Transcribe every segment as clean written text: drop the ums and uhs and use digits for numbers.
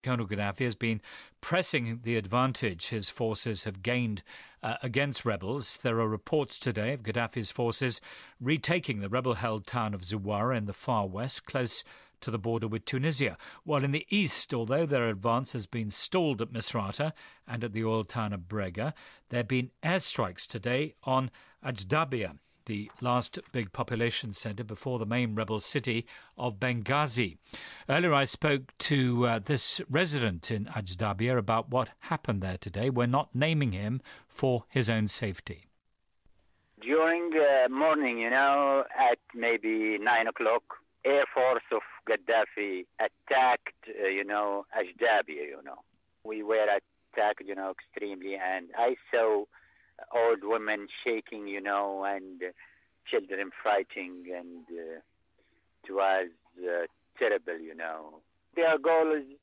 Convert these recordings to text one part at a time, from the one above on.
Colonel Gaddafi has been pressing the advantage his forces have gained against rebels. There are reports today of Gaddafi's forces retaking the rebel-held town of Zawara in the far west, close to the border with Tunisia. While in the east, although their advance has been stalled at Misrata and at the oil town of Brega, there have been airstrikes today on Ajdabia, the last big population centre before the main rebel city of Benghazi. Earlier I spoke to this resident in Ajdabia about what happened there today. We're not naming him for his own safety. During the morning, at maybe 9 o'clock, Air Force of Gaddafi attacked, Ajdabia, We were attacked, extremely, and I saw old women shaking, and children fighting, and it was terrible, Their goal is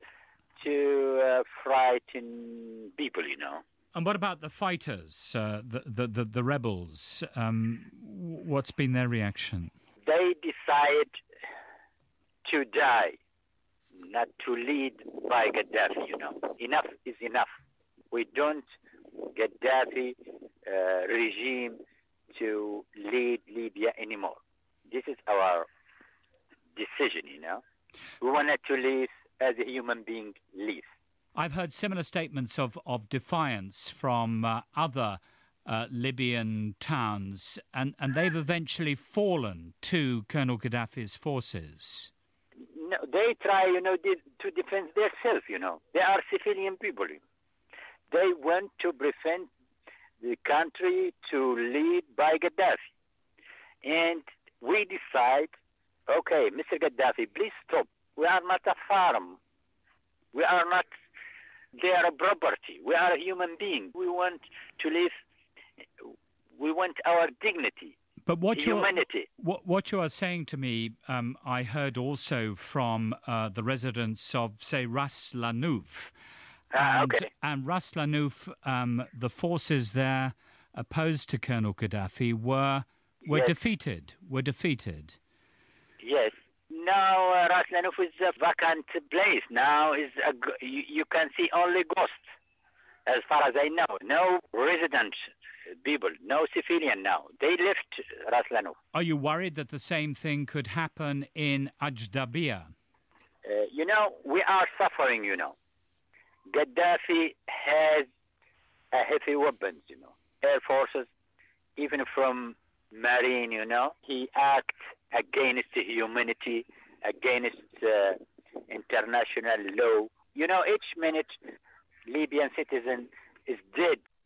to frighten people, And what about the fighters, the rebels? What's been their reaction? They decide to die, not to lead by Gaddafi, Enough is enough. We don't Gaddafi regime to lead Libya anymore. This is our decision, We wanted to live as a human being live. I've heard similar statements of defiance from other Libyan towns, and they've eventually fallen to Colonel Gaddafi's forces. No, they try, to defend themselves, They are civilian people. They want to prevent the country to lead by Gaddafi. And we decide, okay, Mr. Gaddafi, please stop. We are not a farm. We are not their property. We are a human being. We want to live. We want our dignity. But humanity. What you are saying to me, I heard also from the residents of, say, Ras Lanouf. Okay. And Ras Lanouf, the forces there opposed to Colonel Gaddafi were yes. defeated. Yes. Now Ras Lanouf is a vacant place. Now you can see only ghosts, as far as I know. No resident people, no civilian now. They left Ras Lanouf. Are you worried that the same thing could happen in Ajdabia? We are suffering, Gaddafi has heavy weapons, air forces, even from marine, He acts against humanity, against international law. Each minute Libyan citizen is dead.